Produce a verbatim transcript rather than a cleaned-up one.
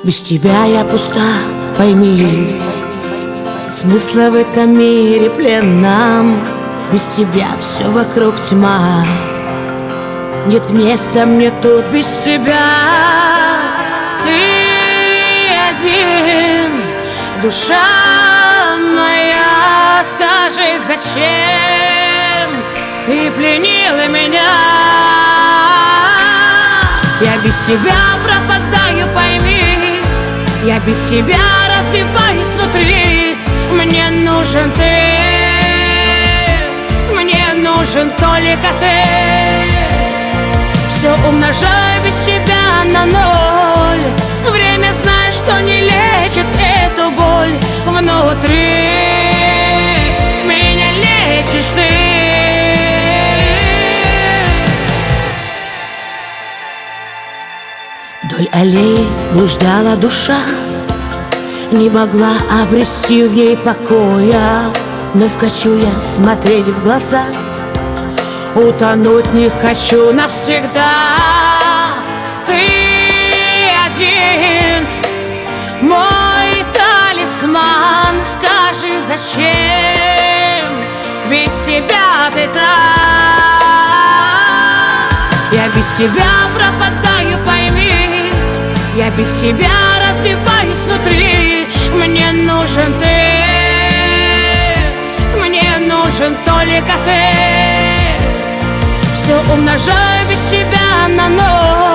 Без тебя я пуста, пойми. Смысла в этом мире пленном. Без тебя все вокруг тьма. Нет места мне тут без тебя. Ты один, душа моя. Скажи, зачем ты пленила меня? Я без тебя пропадаю, пойми. Я без тебя разбиваюсь внутри. Мне нужен ты, мне нужен только ты. Все умножаю без тебя на ноль. Время, знаешь, что не лечит эту боль. Внутри меня лечишь ты. Вдоль аллеи блуждала душа, не могла обрести в ней покоя. Вновь хочу я смотреть в глаза, утонуть не хочу навсегда. Ты один, мой талисман. Скажи, зачем без тебя ты так? Я без тебя пропадаю, пойми. Я без тебя разбиваюсь внутри. Мне нужен ты, мне нужен только ты. Все умножаю без тебя на ноль.